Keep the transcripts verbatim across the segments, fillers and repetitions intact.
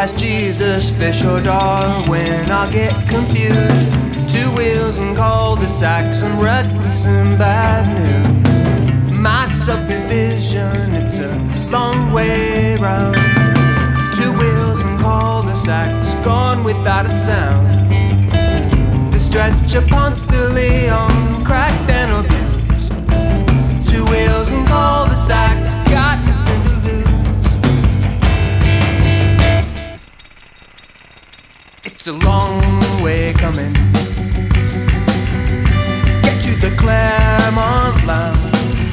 past Jesus, fish or Darwin, I'll get confused. Two wheels and cul-de-sacs and reckless and bad news. My subdivision, it's a long way round. Two wheels and cul-de-sacs, gone without a sound. The stretch of Ponce de Leon, cracked and abused. Two wheels and cul-de-sacs, got nothing to lose. It's a long way coming. Get to the Claremont line.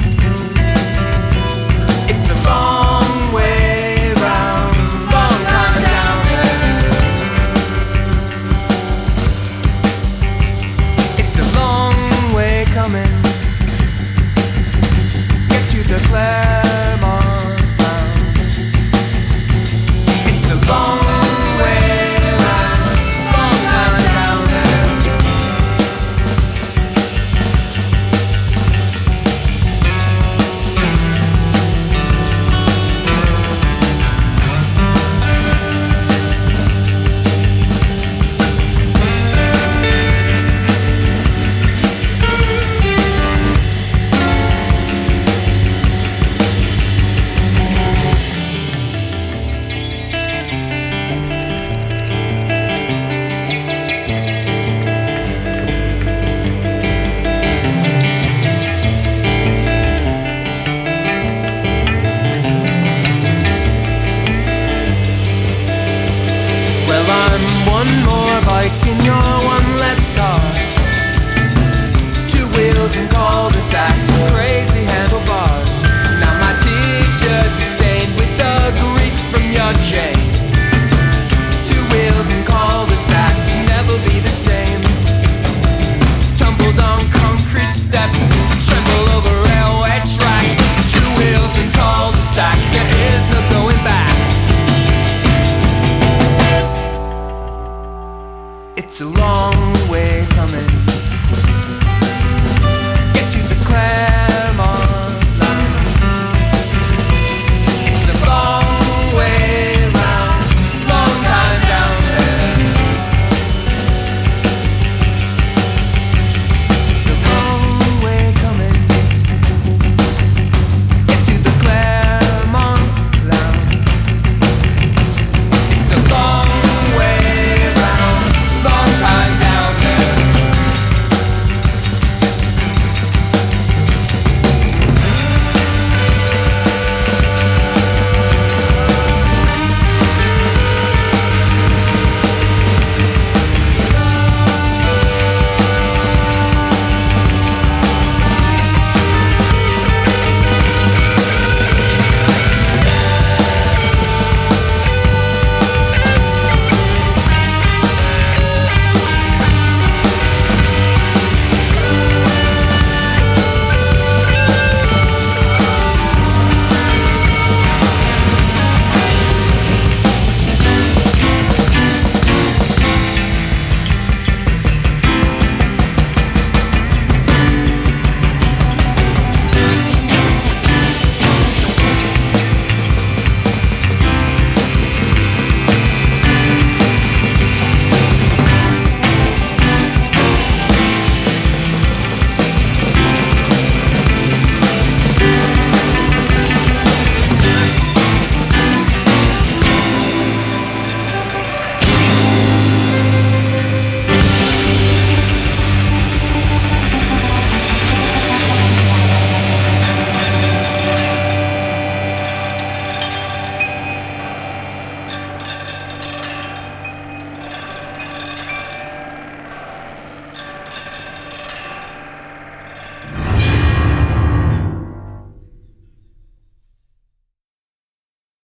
It's a long way round, long time down there. It's a long way coming. Get to the Claremont line. It's a long way round, long time down there. Well, I'm one more bike and you're one less car. Two wheels and cul-de-sacs and crazy handlebars. Now my t-shirt's stained with the grease from your chain. Two wheels and cul-de-sacs never be the same. Tumbled on concrete steps, tremble over railway tracks. Two wheels and cul-de-sacs, there is no going back. It's a long way coming.